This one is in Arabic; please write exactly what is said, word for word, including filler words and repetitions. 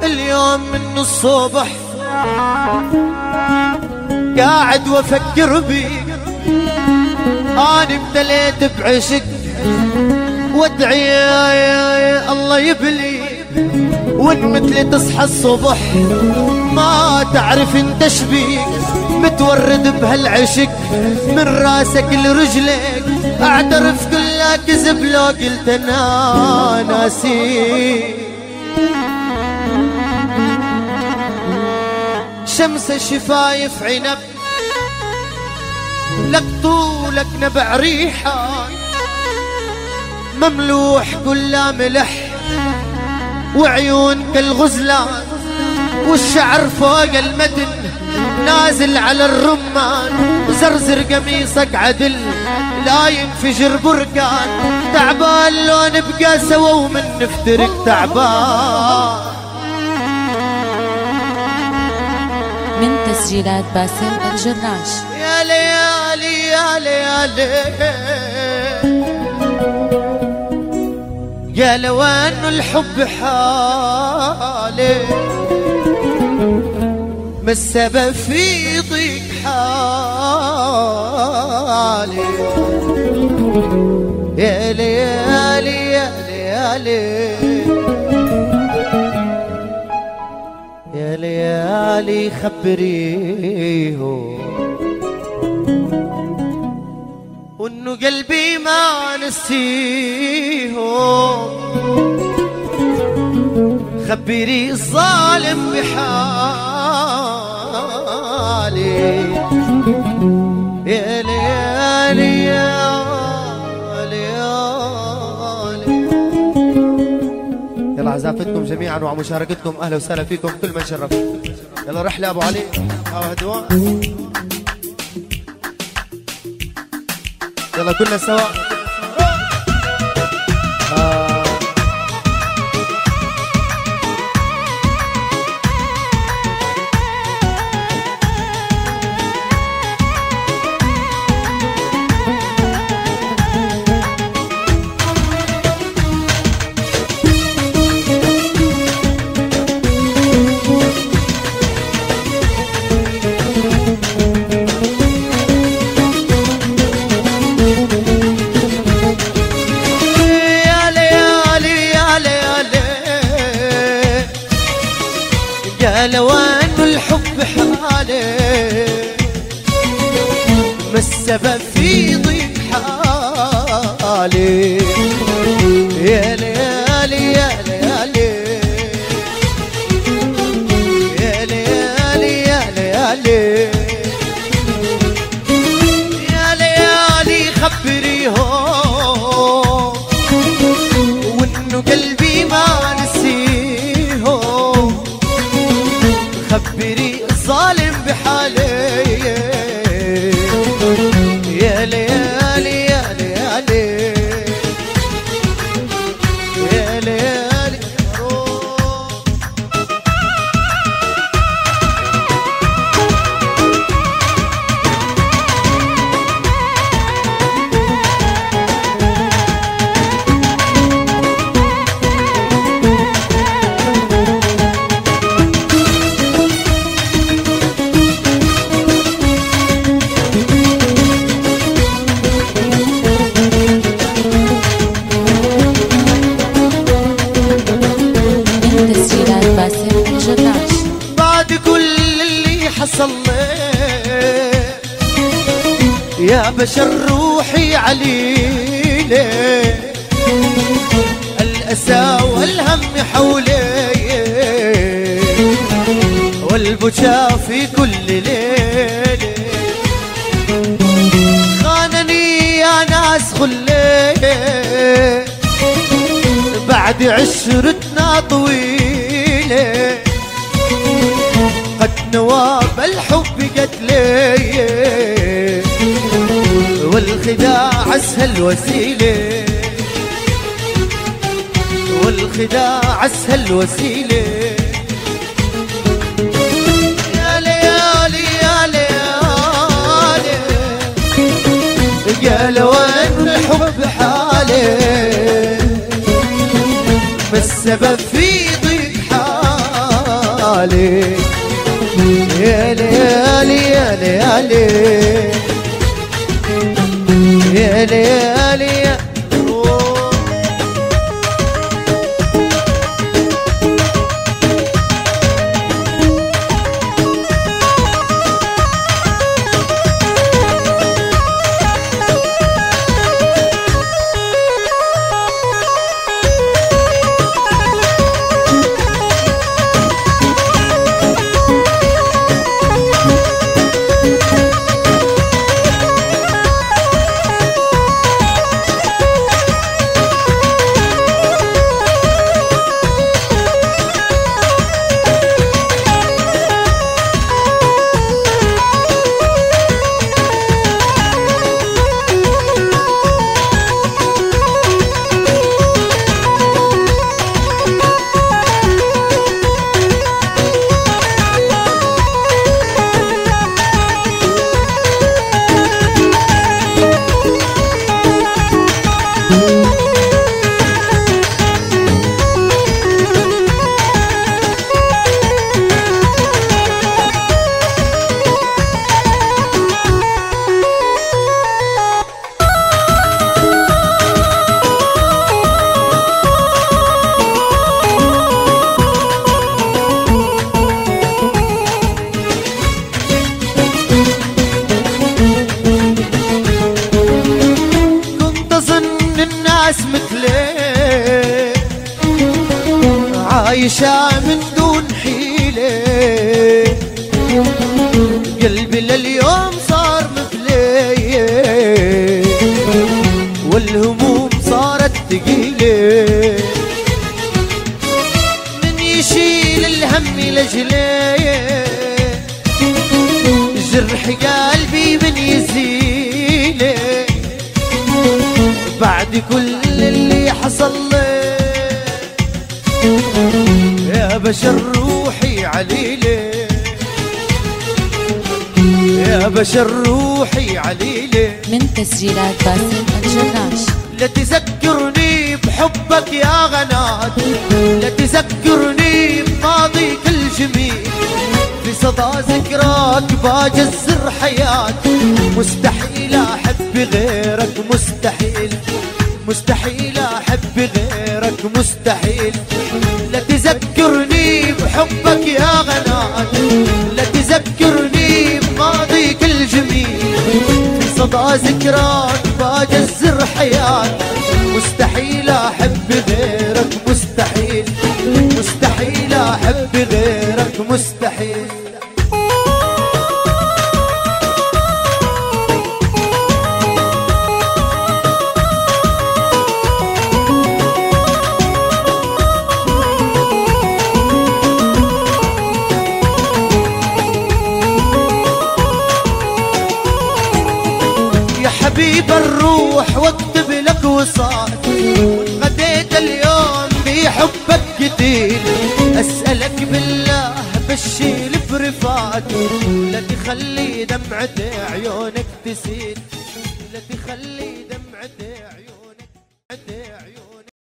اليوم من الصبح قاعد وافكر بيك، انا ابتليت بعشق وادعي يا الله يبلي، وان مثلي تصحى الصبح ما تعرف انت شبيك، متورد بهالعشق من راسك لرجلك، اعترف كلها كذب لو قلت انا ناسيك. شمس الشفايف عنب لك طولك نبع ريحة، مملوح كلها ملح وعيونك الغزلان، والشعر فوق المدن نازل على الرمان، زرزر قميصك عدل لا ينفجر بركان، تعبان لو نبقى سوا ومن نفترق تعبان. من تسجيلات باسم الجراش. يا ليالي يا ليالي يا لو انه الحب حالي، ما السبب في ضيق حالي. يا ليالي يا ليالي يا ليالي خبريهم وانه قلبي ما نسيهم، خبري الظالم بحالي. يا ليالي يا ليالي. يلا عزافتكم جميعا ومشاركتكم، اهلا وسهلا فيكم كل من شرف. يلا رحله ابو علي او هدوء، يلا كلنا سوا. آه. يا لو انه الحب حالي، ما السبب في ضيق حالي. يا ليالي يا ليالي يا ليالي يا ليالي يا ليالي خبريهم وانه قلبي ما نسيهم، خبري الظالم بحالي. يا ليالي يا ليالي يا ليالي يا بشر روحي عليلي، الأسى والهم حولي والبكاء في كل ليلة، خانني يا ناس خلي بعد عشرتنا طويلة، قد نواب الحب قتلي والخداع اسهل وسيله، والخداع اسهل وسيله. يا ليالي يا ليالي يا لو ان الحب حالي، ما السبب في ضيق حالي. ليالي يا ليالي يا ليالي يا ليالي يا مثلي عايشة من دون حيلة قلبي لليوم صار مثلي والهموم صارت ثقيلة من يشيل الهم لجلي جرح قلبي من يزيله بعد كل اللي حصل لي يا بشر روحي عليلي يا بشر روحي عليلي. من تسجيلات باسم الجراش. لا تذكرني بحبك يا غنات، لا تذكرني بماضيك الجميل، في صدى ذكراك بجزر حياتي، مستحيل احب غيرك مستحيل، مستحيل احب غيرك مستحيل. لا تذكرني بحبك يا غنات، لا تذكرني بماضيك الجميل، في صدى ذكراك بجزر حياتي، مستحيل احب غيرك مستحيل، مستحيل احب غيرك مستحيل. حبيب الروح واكتب لك وصال، غديت اليوم بحبك كتير، اسألك بالله بشيل برفاتي، لا تخلي دمعة عيوني